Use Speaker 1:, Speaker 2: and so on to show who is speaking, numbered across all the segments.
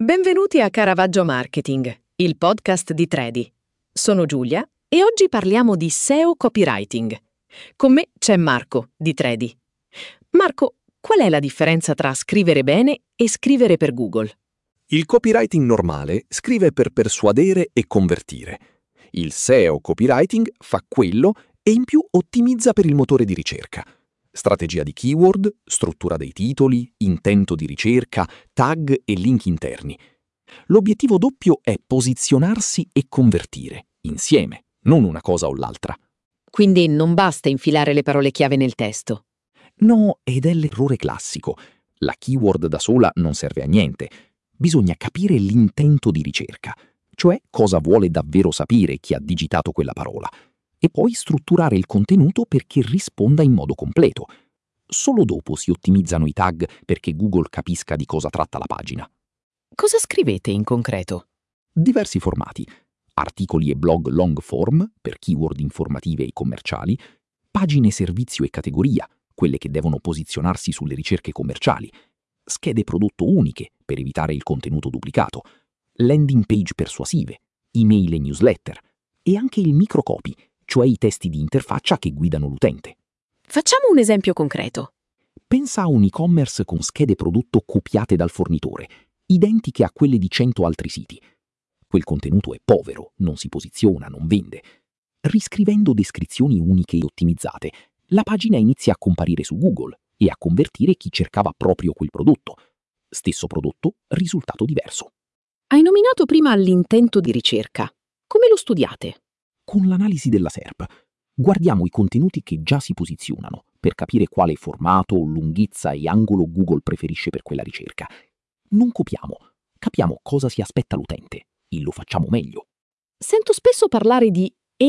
Speaker 1: Benvenuti a Caravaggio Marketing, il podcast di Tredi. Sono Giulia e oggi parliamo di SEO copywriting. Con me c'è Marco di Tredi. Marco, qual è la differenza tra scrivere bene e scrivere per Google?
Speaker 2: Il copywriting normale scrive per persuadere e convertire. Il SEO copywriting fa quello e in più ottimizza per il motore di ricerca. Strategia di keyword, struttura dei titoli, intento di ricerca, tag e link interni. L'obiettivo doppio è posizionarsi e convertire, insieme, non una cosa o l'altra.
Speaker 1: Quindi non basta infilare le parole chiave nel testo.
Speaker 2: No, ed è l'errore classico. La keyword da sola non serve a niente. Bisogna capire l'intento di ricerca, cioè cosa vuole davvero sapere chi ha digitato quella parola, e poi strutturare il contenuto perché risponda in modo completo. Solo dopo si ottimizzano i tag perché Google capisca di cosa tratta la pagina.
Speaker 1: Cosa scrivete in concreto?
Speaker 2: Diversi formati: articoli e blog long form per keyword informative e commerciali, pagine servizio e categoria, quelle che devono posizionarsi sulle ricerche commerciali, schede prodotto uniche per evitare il contenuto duplicato, landing page persuasive, email e newsletter, e anche il microcopy, cioè i testi di interfaccia che guidano l'utente.
Speaker 1: Facciamo un esempio concreto.
Speaker 2: Pensa a un e-commerce con schede prodotto copiate dal fornitore, identiche a quelle di 100 altri siti. Quel contenuto è povero, non si posiziona, non vende. Riscrivendo descrizioni uniche e ottimizzate, la pagina inizia a comparire su Google e a convertire chi cercava proprio quel prodotto. Stesso prodotto, risultato diverso.
Speaker 1: Hai nominato prima l'intento di ricerca. Come lo studiate?
Speaker 2: Con l'analisi della SERP, guardiamo i contenuti che già si posizionano per capire quale formato, lunghezza e angolo Google preferisce per quella ricerca. Non copiamo, capiamo cosa si aspetta l'utente e lo facciamo meglio.
Speaker 1: Sento spesso parlare di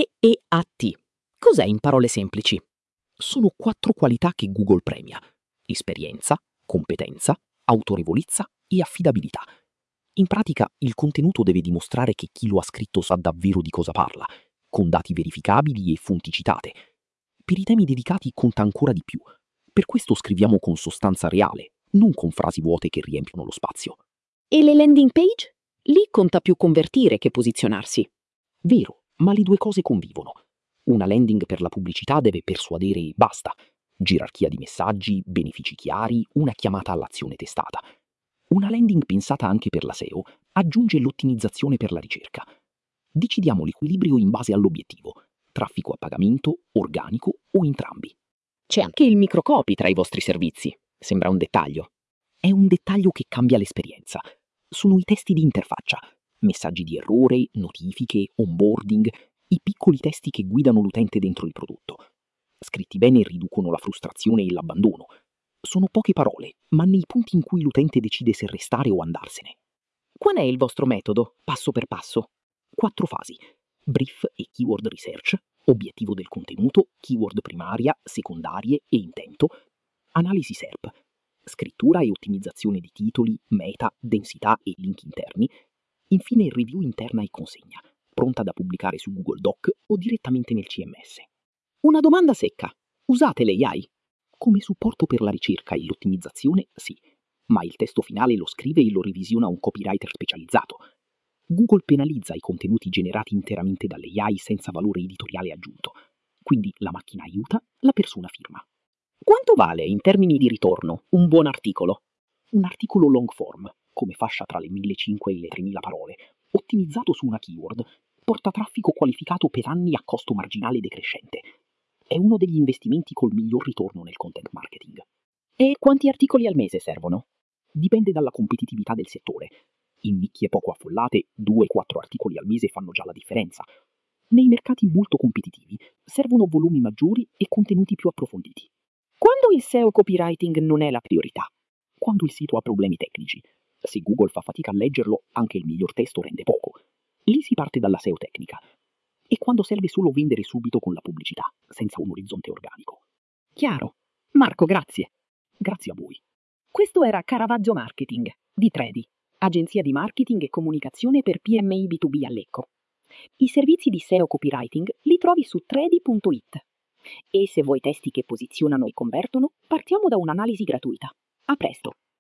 Speaker 1: EEAT. Cos'è in parole semplici?
Speaker 2: Sono 4 qualità che Google premia: esperienza, competenza, autorevolezza e affidabilità. In pratica, il contenuto deve dimostrare che chi lo ha scritto sa davvero di cosa parla, con dati verificabili e fonti citate. Per i temi dedicati conta ancora di più. Per questo scriviamo con sostanza reale, non con frasi vuote che riempiono lo spazio.
Speaker 1: E le landing page? Lì conta più convertire che posizionarsi.
Speaker 2: Vero, ma le due cose convivono. Una landing per la pubblicità deve persuadere e basta. Gerarchia di messaggi, benefici chiari, una chiamata all'azione testata. Una landing pensata anche per la SEO aggiunge l'ottimizzazione per la ricerca. Decidiamo l'equilibrio in base all'obiettivo: traffico a pagamento, organico o entrambi.
Speaker 1: C'è anche il microcopy tra i vostri servizi. Sembra un dettaglio.
Speaker 2: È un dettaglio che cambia l'esperienza. Sono i testi di interfaccia, messaggi di errore, notifiche, onboarding, i piccoli testi che guidano l'utente dentro il prodotto. Scritti bene riducono la frustrazione e l'abbandono. Sono poche parole, ma nei punti in cui l'utente decide se restare o andarsene.
Speaker 1: Qual è il vostro metodo, passo per passo?
Speaker 2: 4 fasi: brief e keyword research, obiettivo del contenuto, keyword primaria, secondarie e intento, analisi SERP, scrittura e ottimizzazione di titoli, meta, densità e link interni, infine review interna e consegna, pronta da pubblicare su Google Doc o direttamente nel CMS.
Speaker 1: Una domanda secca. Usate l'AI?
Speaker 2: Come supporto per la ricerca e l'ottimizzazione, sì, ma il testo finale lo scrive e lo revisiona un copywriter specializzato. Google penalizza i contenuti generati interamente dall'AI senza valore editoriale aggiunto, quindi la macchina aiuta, la persona firma.
Speaker 1: Quanto vale in termini di ritorno un buon articolo?
Speaker 2: Un articolo long form, come fascia tra le 1.500 e le 3.000 parole, ottimizzato su una keyword, porta traffico qualificato per anni a costo marginale decrescente. È uno degli investimenti col miglior ritorno nel content marketing.
Speaker 1: E quanti articoli al mese servono?
Speaker 2: Dipende dalla competitività del settore. In nicchie poco affollate, 2-4 articoli al mese fanno già la differenza. Nei mercati molto competitivi servono volumi maggiori e contenuti più approfonditi.
Speaker 1: Quando il SEO copywriting non è la priorità?
Speaker 2: Quando il sito ha problemi tecnici. Se Google fa fatica a leggerlo, anche il miglior testo rende poco. Lì si parte dalla SEO tecnica. E quando serve solo vendere subito con la pubblicità, senza un orizzonte organico.
Speaker 1: Chiaro. Marco, grazie.
Speaker 2: Grazie a voi.
Speaker 1: Questo era Caravaggio Marketing di Tredi, agenzia di marketing e comunicazione per PMI B2B a Lecco. I servizi di SEO copywriting li trovi su tredi.it. E se vuoi testi che posizionano e convertono, partiamo da un'analisi gratuita. A presto!